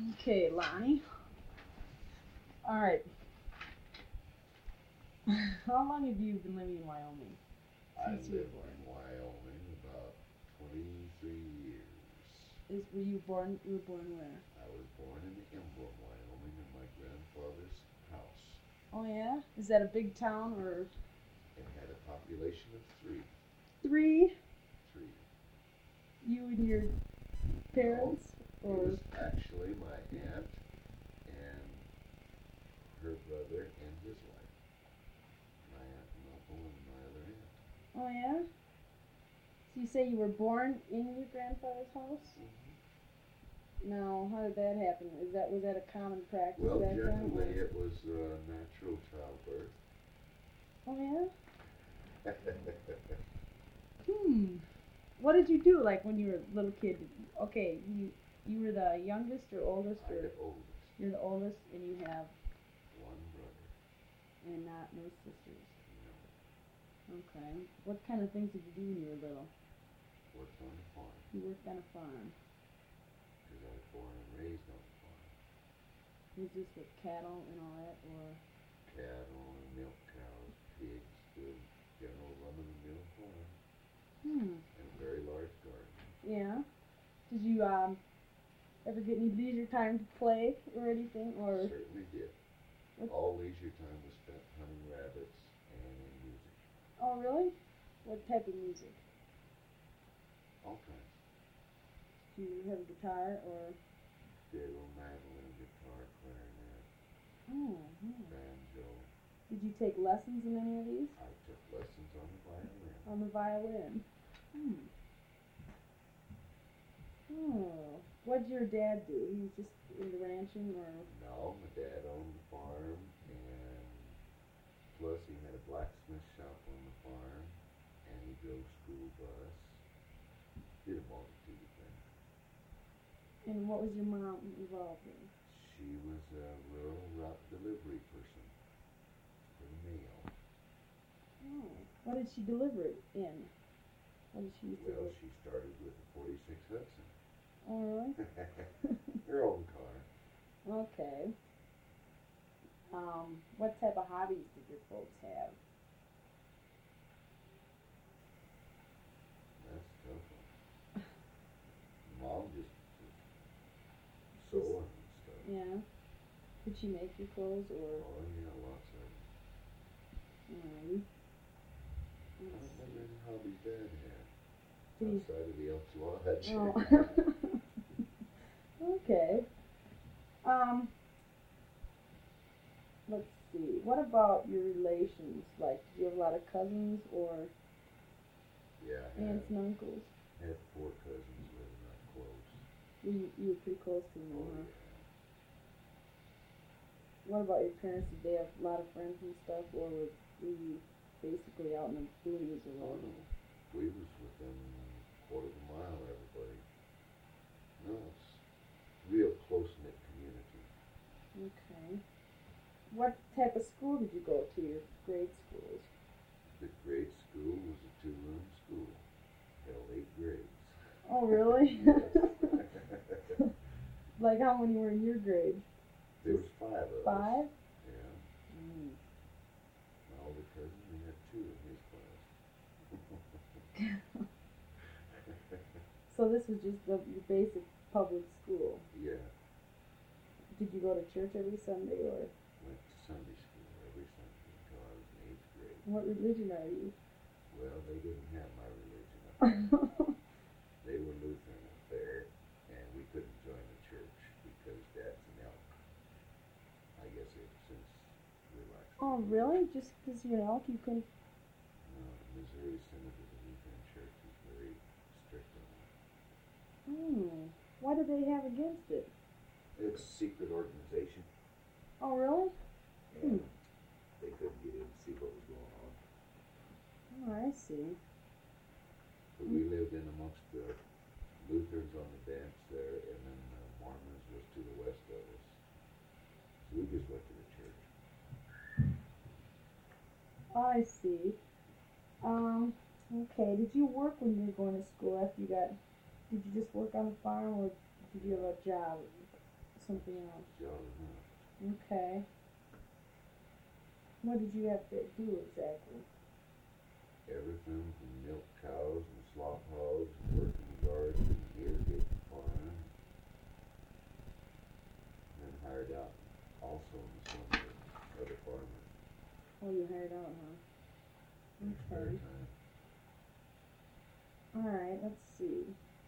Okay, Lonnie. All right. How long have you been living in Wyoming? I Since you were lived born. in Wyoming about 23 years. Were you born? You were born where? I was born in Emblem, Wyoming, in my grandfather's house. Oh yeah. Is that a big town or It had a population of three. three? Three. You and your No, parents, it was or actually my aunt and her brother and his wife. My aunt and uncle and my other aunt. oh yeah. So you say you were born in your grandfather's house? Mm-hmm. Now, how did that happen? Was that a common practice Well, back then? generally Or? it was natural childbirth. Oh yeah. What did you do like when you were a little kid? Okay, you were the youngest or oldest I'm or the oldest. you're the oldest and you have One brother. and not no sisters. No. Okay. What kind of things did you do when you were little? Worked on the farm. You worked on a farm. Because I was born and raised on the farm. Was this with cattle and all that or Cattle and milk cows, pigs, the general run-of-the-mill farm, hmm. and a very large garden. Yeah. Did you ever get any leisure time to play or anything or Certainly did. what? All leisure time was spent hunting rabbits and in music. Oh really? What type of music? All kinds. Do you have a guitar or Fiddle, mandolin, guitar, clarinet, oh, hmm. banjo. Did you take lessons in any of these? I took lessons on the violin. On the violin. Hmm. Oh. What did your dad do? He was just into ranching or No, my dad owned the farm, and plus he had a blacksmith shop on the farm, and he drove school bus. Did a multitude of things. and what was your mom involved in? She was a rural route delivery person for the mail. Oh. What did she deliver it in? What did she used to Well, do? she started with a 46 Hudson. Oh Her own car. really? Okay. What type of hobbies did your folks have? That's a tough one. Mom just Just sewing and stuff. yeah. Did she make your clothes or Oh, yeah, lots of them. um, I don't remember any hobbies Dad had did he outside of the Elks Lodge. oh okay. Um let's see. What about your relations? Like did you have a lot of cousins or Yeah, I aunts and uncles? had four cousins living up close. You were pretty close to them, Oh, huh? yeah. What about your parents? Did they have a lot of friends and stuff, or were you basically out in the boonies or Oh, whatever? no. We was within a quarter of a mile of everybody. No, it's real close-knit community. Okay. What type of school did you go to? Your grade schools? The grade school was a two-room school. Held 8 grades. Oh, really? Yes. Like how many were in your grade? There was 5 of us. 5? Yeah. Mm. My older cousin, we had 2 in his class. So this was just the basic public school. Yeah. Did you go to church every Sunday, or Went to Sunday school every Sunday until I was in 8th grade. what religion are you? Well, they didn't have my religion up there. They were Lutheran up there, and we couldn't join the church because Dad's an elk. I guess they've since relaxed. Oh, really? Just because you're an elk, you couldn't? No, the Missouri Synod of the Lutheran Church is very strict on that. Hmm. What did they have against it? It's a secret organization, Oh, really? and they couldn't get in to see what was going on. Oh, I see. But we lived in amongst the Lutherans on the dance there, and then the Mormons was to the west of us. So we just went to the church. I see. Okay. Did you work when you were going to school after you got? Did you just work on the farm, or did you have a job something else. Jolly enough. Okay. What did you have to do exactly? Everything from milk cows and slop hogs and work in the garden and irrigate the farm. And then hired out also in the summer with other farmers. Oh, you hired out, huh? In spare Okay. time. Alright, let's see.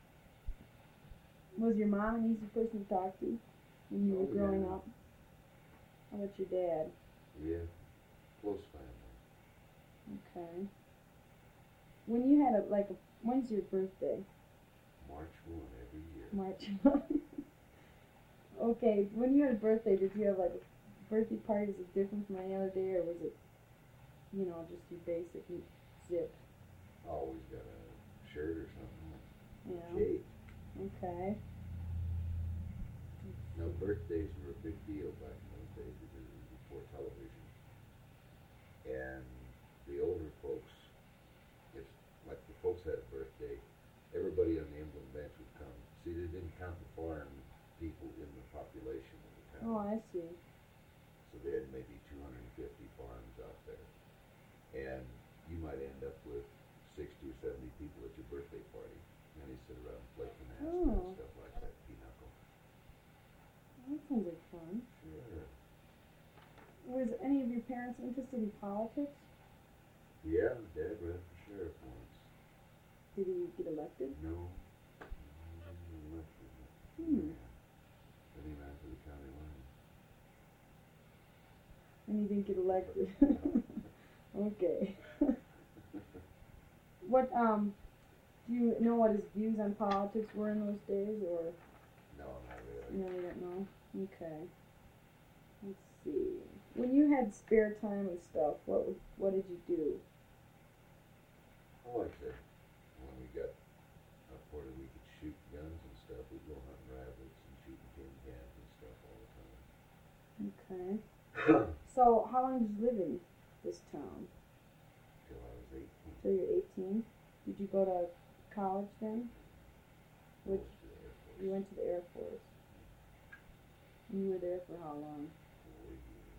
Was your mom an easy person to talk to when you were Oh, growing yeah. up? How about your dad? Yeah, close family. Okay. When you had when's your birthday? March 1 every year. March. Okay, when you had a birthday, did you have like a birthday party? Was it different from any other day, or was it, just your basic zip? Always got a shirt or something. Yeah. Cake. Okay. No, birthdays were a big deal back in those days because it was before television. And the older folks, if like the folks had a birthday, everybody on the emblem bench would come. See, they didn't count the farm people in the population of the town. Oh, I see. So they had maybe 250 farms out there. And you might end up with 60 or 70 people at your birthday party. And they sit around and play canasta and stuff like that, pinochle. That sounds like fun. Sure. Was any of your parents interested in politics? Yeah, Dad ran for sheriff once. Did he get elected? No. He wasn't elected. Hmm. Yeah. Then he ran for the county line. And he didn't get elected. Okay. Do you know what his views on politics were in those days, or? No, not really. No, you don't know? Okay. Let's see. When you had spare time and stuff, what did you do? Oh, like I said, when we got up where we could shoot guns and stuff, we'd go hunting rabbits and shooting tin cans and stuff all the time. Okay. So, how long did you live in this town? Till I was 18. Till you're 18? Did you go to college then? I went to the Air Force. You went to the Air Force. And you were there for how long? 4 years.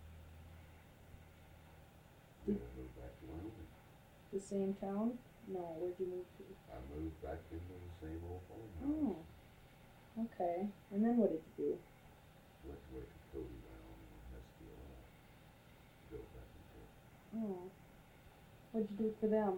Then I moved back to Wyoming. The same town? No, where'd you move to? I moved back into the same old farmhouse. Oh. Okay. And then what did you do? Went to work at Cody, Wyoming, and SDLI. Built back and forth. Oh. What'd you do for them?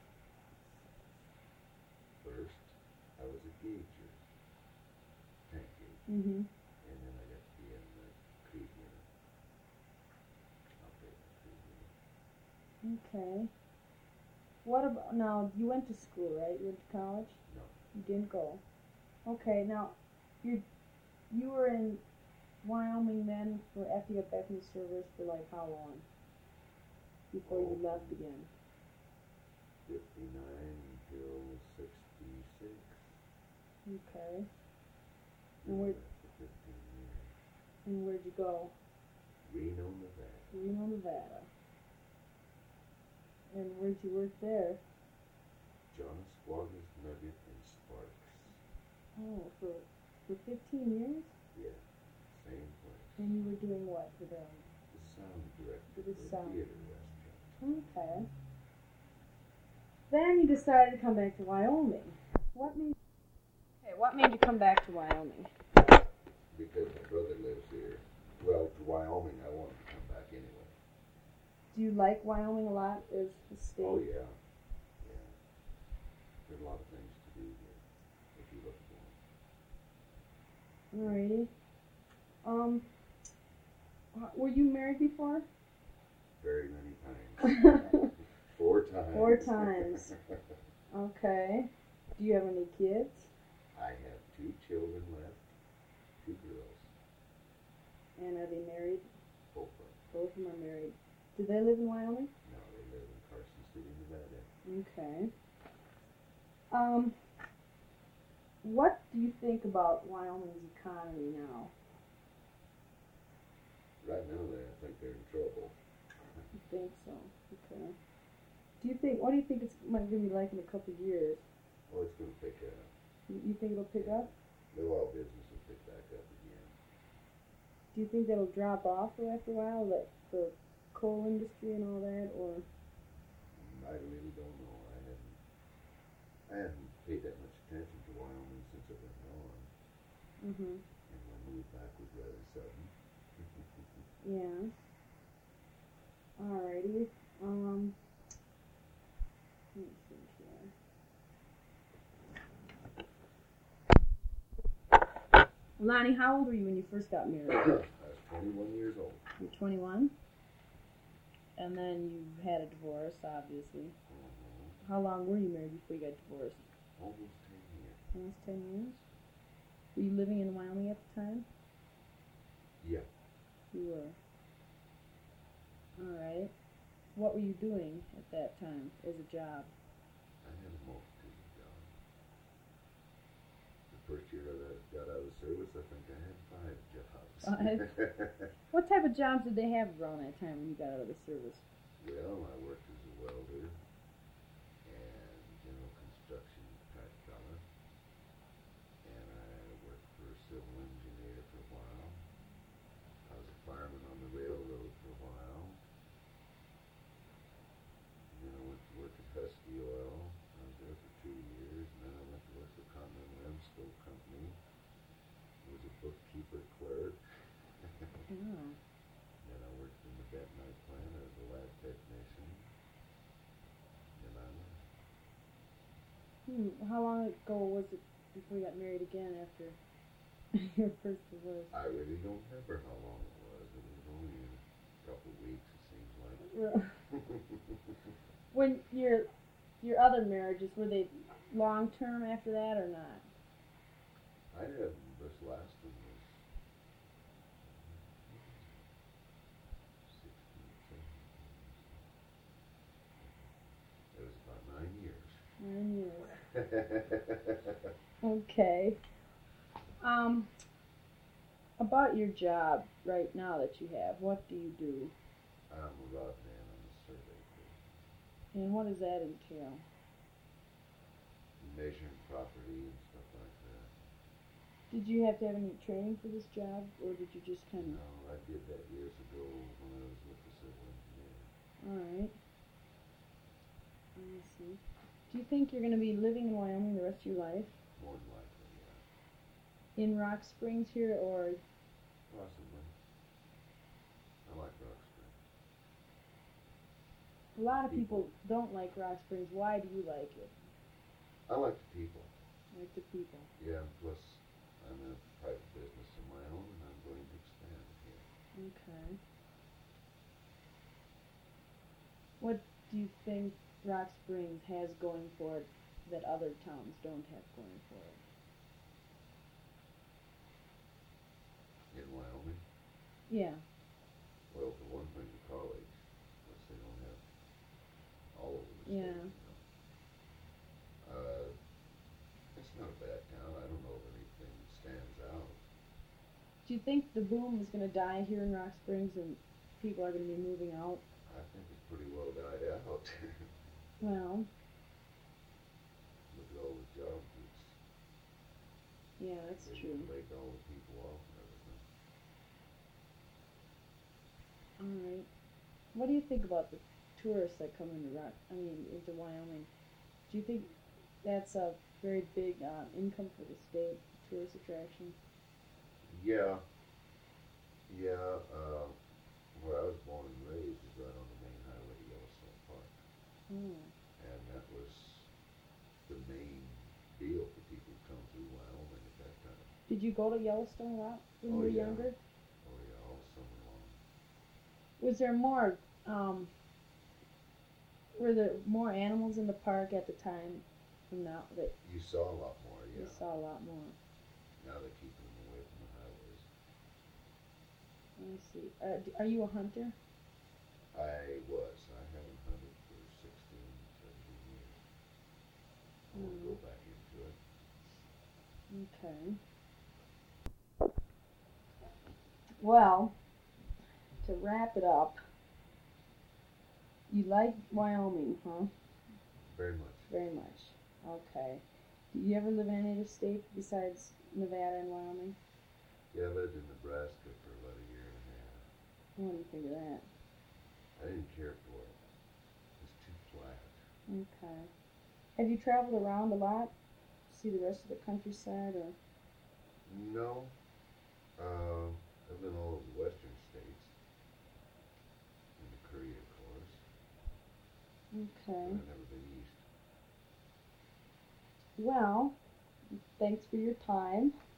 First, I was a gauger. Tank gauger. Mm-hmm. And then I got to be in the creek unit. Operating the creek unit. Okay. What about, now, you went to school, right? You went to college? No. You didn't go. Okay, now, you were in Wyoming then after you got back from the service for like how long? Before you left again? 59 until 66. Okay. And where- for 15 years. And where'd you go? Reno, Nevada. Reno, Nevada. And where'd you work there? John Squagg's Nugget and Sparks. Oh, for 15 years? Yeah, same place. And you were doing what for them? The sound director For the for a sound. theater restaurant. Okay. Then you decided to come back to Wyoming. What made you come back to Wyoming? Because my brother lives here. Well, to Wyoming, I wanted to come back anyway. Do you like Wyoming a lot as a state? Oh, yeah. Yeah. There's a lot of things to do here if you look for them. Alrighty. Were you married before? Very many times. 4 times. 4 times. Okay. Do you have any kids? I have 2 children left. 2 girls. And are they married? Both of them. Both of them are married. Do they live in Wyoming? No, they live in Carson City, Nevada. Okay. What do you think about Wyoming's economy now? Right now, I think they're in trouble. You think so? Okay. What do you think it's going to be like in a couple of years? Oh, it's going to pick up. You think it'll pick up? The oil business will pick back up again. Do you think that'll drop off after a while, like the coal industry and all that, or? I really don't know. I haven't paid that much attention to Wyoming since I've been gone, Mhm. and my move back was rather sudden. Yeah. Alrighty. Let me think here. Lonnie, how old were you when you first got married? I was 21 years old. You're 21? And then you had a divorce, obviously. How long were you married before you got divorced? Almost 10 years. Almost 10 years? Were you living in Wyoming at the time? Yeah. You were. Alright. What were you doing at that time as a job? I had a multitude of jobs. The first year I got out of service, I think I had 5 jobs. 5? What type of jobs did they have around that time when you got out of the service? Well, I worked as a welder and general construction type fella, and I worked for a civil engineer for a while. I was a fireman on the railroad for a while. And then I went to work at Husky Oil. I was there for 2 years, and then I went to work for Continental Emstone Company. I was a bookkeeper clerk. Oh. Then I worked in the Bentonite plant as a lab technician. And I left. How long ago was it before you got married again after your first divorce? I really don't remember how long it was. It was only a couple of weeks, it seems like. When your other marriages, were they long term after that or not? I had this last one was 16, 17. It was about 9 years. 9 years. Okay. About your job right now that you have, what do you do? I'm a rod man on the survey crew. And what does that entail? Measuring property and stuff like that. Did you have to have any training for this job, or did you just kind of? No, I did that years ago when I was with the civil engineer. Alright. I see. Do you think you're going to be living in Wyoming the rest of your life? More than likely, yeah. In Rock Springs here, or? Possibly. I like Rock Springs. A lot of people don't like Rock Springs. Why do you like it? I like the people. Like the people. Yeah, plus I'm in a private business of my own and I'm going to expand here. Okay. What do you think Rock Springs has going for it that other towns don't have going for it? In Wyoming? Yeah. Well, for one thing, the college, which they don't have all over the Yeah. state. It's not a bad town. I don't know if anything stands out. Do you think the boom is going to die here in Rock Springs and people are going to be moving out? I think it's pretty well died out. Well, Look at all the jobs yeah, that's they true. laid all the people off and everything. Alright. What do you think about the tourists that come into into Wyoming? Do you think that's a very big income for the state, tourist attraction? Yeah. Yeah, where I was born and raised is right on the main highway to Yellowstone Park. Oh. And that was the main deal for people who come through Wyoming at that time. Did you go to Yellowstone a lot when you were younger? Oh yeah, all summer long. Was there more, were there more animals in the park at the time from now that You saw a lot more, yeah. you saw a lot more? Now they're keeping them away from the highways. I see. Are you a hunter? I was. I haven't hunted for 16, 17 years. I want to go back into it. Okay. Well, to wrap it up, you like Wyoming, huh? Very much. Very much. Okay. Do you ever live in any other state besides Nevada and Wyoming? Yeah, I lived in Nebraska for about a What do you think of that? I didn't care for it. It's too flat. Okay. Have you traveled around a lot? See the rest of the countryside, or? No, I've been all over the western states, in Korea, of course, but Okay. I've never been east. Well, thanks for your time.